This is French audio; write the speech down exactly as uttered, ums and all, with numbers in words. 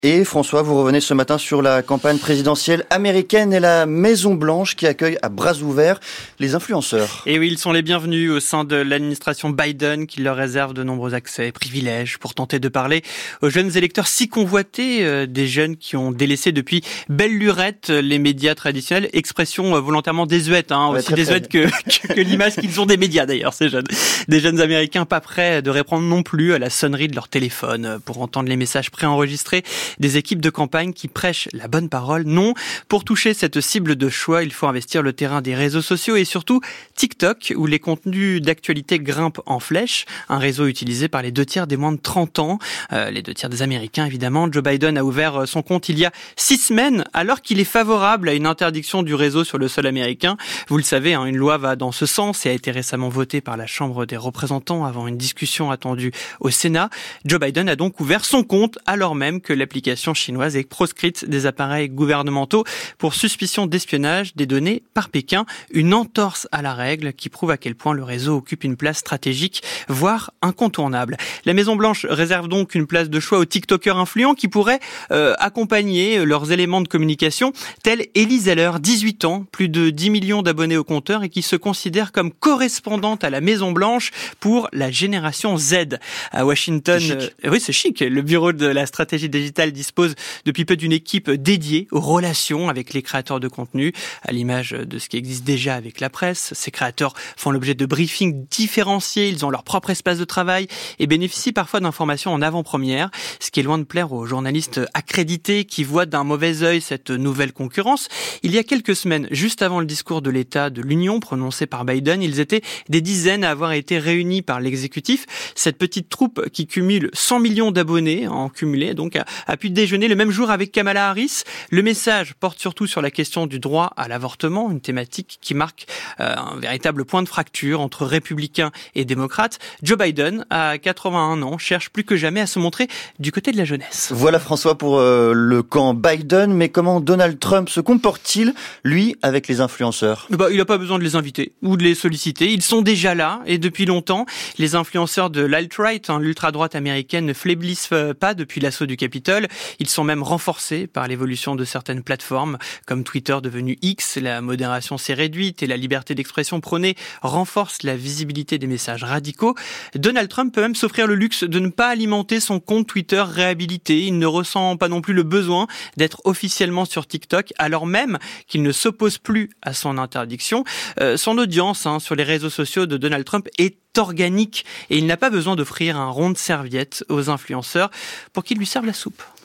Et François, vous revenez ce matin sur la campagne présidentielle américaine et la Maison-Blanche qui accueille à bras ouverts les influenceurs. Et oui, ils sont les bienvenus au sein de l'administration Biden qui leur réserve de nombreux accès et privilèges pour tenter de parler aux jeunes électeurs si convoités, euh, des jeunes qui ont délaissé depuis belle lurette les médias traditionnels, expression euh, volontairement désuète, hein, Ouais, aussi très, désuète que, que, que l'image qu'ils ont des médias d'ailleurs, ces jeunes. Des jeunes Américains pas prêts de répondre non plus à la sonnerie de leur téléphone pour entendre les messages préenregistrés des équipes de campagne qui prêchent la bonne parole. Non, pour toucher cette cible de choix, il faut investir le terrain des réseaux sociaux et surtout TikTok, où les contenus d'actualité grimpent en flèche, un réseau utilisé par les deux tiers des moins de trente ans, euh, les deux tiers des Américains évidemment. Joe Biden a ouvert son compte il y a six semaines, alors qu'il est favorable à une interdiction du réseau sur le sol américain. Vous le savez, hein, une loi va dans ce sens et a été récemment votée par la Chambre des représentants avant une discussion attendue au Sénat. Joe Biden a donc ouvert son compte alors même que l'application chinoise est proscrite des appareils gouvernementaux pour suspicion d'espionnage des données par Pékin. Une entorse à la règle qui prouve à quel point le réseau occupe une place stratégique, voire incontournable. La Maison-Blanche réserve donc une place de choix aux TikTokers influents qui pourraient euh, accompagner leurs éléments de communication, tels Ellie Zeller, dix-huit ans, plus de dix millions d'abonnés au compteur et qui se considère comme correspondante à la Maison-Blanche pour la génération Z. À Washington, C'est chic. euh, oui c'est chic, le bureau de la stratégie digitale dispose depuis peu d'une équipe dédiée aux relations avec les créateurs de contenu, à l'image de ce qui existe déjà avec la presse. Ces créateurs font l'objet de briefings différenciés, ils ont leur propre espace de travail et bénéficient parfois d'informations en avant-première, ce qui est loin de plaire aux journalistes accrédités qui voient d'un mauvais œil cette nouvelle concurrence. Il y a quelques semaines, juste avant le discours de l'État de l'Union prononcé par Biden, ils étaient des dizaines à avoir été réunis par l'exécutif. Cette petite troupe qui cumule cent millions d'abonnés en cumulé, donc a, a pu déjeuner le même jour avec Kamala Harris. Le message porte surtout sur la question du droit à l'avortement, une thématique qui marque euh, un véritable point de fracture entre républicains et démocrates. Joe Biden, à quatre-vingt-un ans, cherche plus que jamais à se montrer du côté de la jeunesse. Voilà François pour euh, le camp Biden, mais comment Donald Trump se comporte-t-il, lui, avec les influenceurs ? Bah, il n'a pas besoin de les inviter ou de les solliciter. Ils sont déjà là et depuis longtemps. Les influenceurs de l'alt-right, hein, l'ultra-droite américaine, ne faiblissent pas depuis l'assaut du Capitole. Ils sont même renforcés par l'évolution de certaines plateformes, comme Twitter devenu X. La modération s'est réduite et la liberté d'expression prônée renforce la visibilité des messages radicaux. Donald Trump peut même s'offrir le luxe de ne pas alimenter son compte Twitter réhabilité. Il ne ressent pas non plus le besoin d'être officiellement sur TikTok, alors même qu'il ne s'oppose plus à son interdiction. Euh, son audience hein, sur les réseaux sociaux de Donald Trump est organique et il n'a pas besoin d'offrir un rond de serviette aux influenceurs pour qu'ils lui servent la soupe.